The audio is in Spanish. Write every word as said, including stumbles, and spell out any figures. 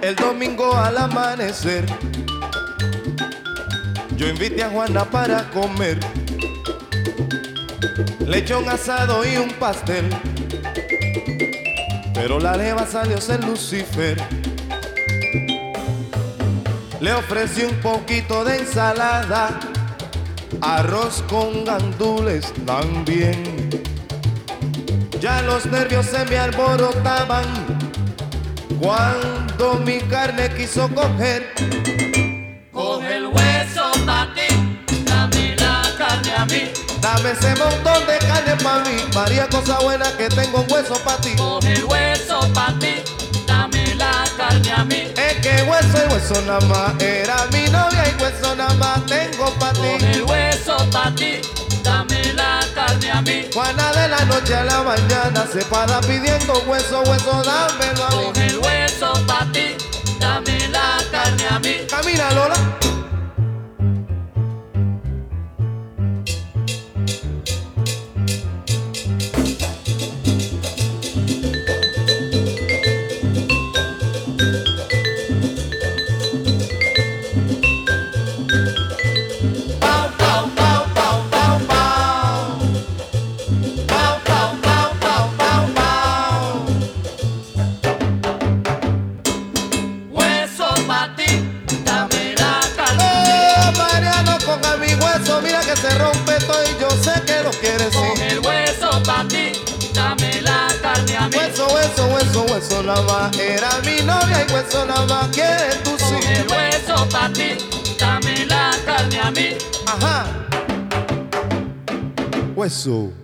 El domingo al amanecer, yo invité a Juana para comer lechón asado y un pastel, pero la leva salió ser Lucifer. Le ofrecí un poquito de ensalada, arroz con gandules también. Ya los nervios se me alborotaban cuando mi carne quiso coger. Coge el hueso pa' ti, dame la carne a mí. Dame ese montón de carne pa' mí, María, cosa buena que tengo un hueso pa' ti. Coge el hueso pa' ti, dame la carne a mí. Es que hueso y hueso nada más, era mi novia y hueso nada más tengo pa' ti. Coge el hueso pa' ti, dame la carne a mí. Juana de la noche a la mañana se para pidiendo hueso, hueso, dámelo a mí. Coge el hueso pa' ti, dame la carne a mí. Camina, Lola. Se rompe todo y yo sé que lo quieres, sí. Coge el hueso pa' ti, dame la carne a mí. Hueso, hueso, hueso, hueso nada más, era mi novia y hueso nada más quieres tú, sí. Coge el hueso pa' ti, dame la carne a mí. Ajá. Hueso.